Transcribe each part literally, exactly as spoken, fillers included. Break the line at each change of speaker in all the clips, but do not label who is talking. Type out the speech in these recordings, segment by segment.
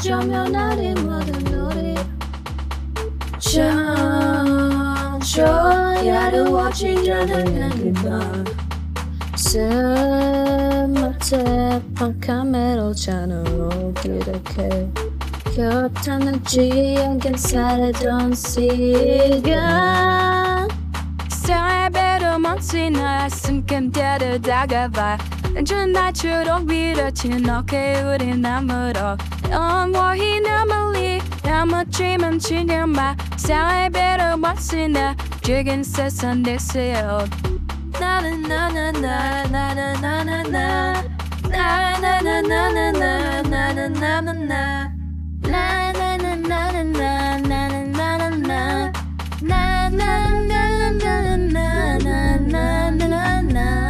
어쩌면 나를 모든 노래 청초야 어찌려는 그만 스마트폰 카메라 전화로 그렇게 곁하는지 않게 살던 시간
사회배로 멋지나 숨김대로 다가와 던진 나처럼 밀어친 어깨 우린 나무로 영원히 남을리 남았지만 지념마 사회배로 멋지나 죽은 세상 됐어요
나는 나는 나는 나는 나는 나 나는 나는 나는 나는 나는 나 나는 나는 나 나는 나는 나 나는 나는 나는 나 나는 나는 나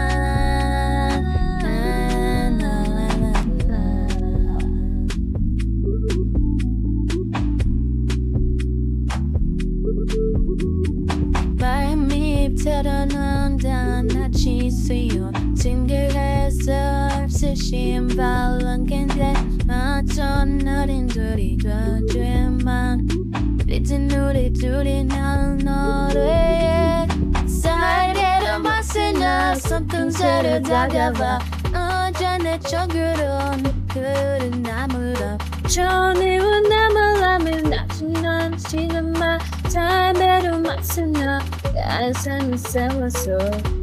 털어놓는다 낯이 있어요 징그레서 없으신 발랑긴데 어떤 어린들이 되지만 이젠 우리 둘이 나는 노래에 사이레로 마시나 손등새로 다가와 어제 내 쪽으로 그른 나무로 전이와 남을라면 나중난 지금 마 담배로 마시나 가슴을 세워서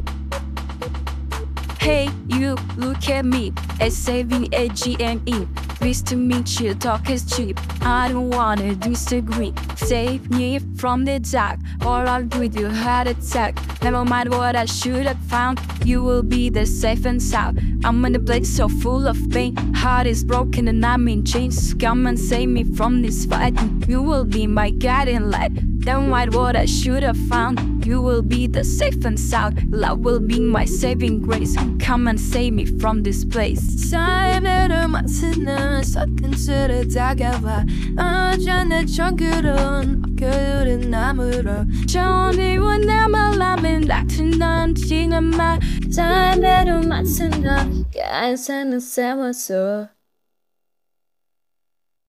Hey you, look at me, S A V A G N E Pleased to meet you, talk is cheap I don't wanna disagree Save me from the dark Or I'll give you a heart attack Never mind what I should have found You will be the safe and sound I'm in a place so full of pain Heart is broken and I'm in chains Come and save me from this fight You will be my guiding light Never mind what I should have found You will be the safe and sound Love will be my saving grace Come and save me from this place
삶을 마시는 서끈스레 다가와 어제 내 쪽으로 그른 나무로
전이와 남을라면 같은 난 지금 마
삶을 마시는 가슴을 세워서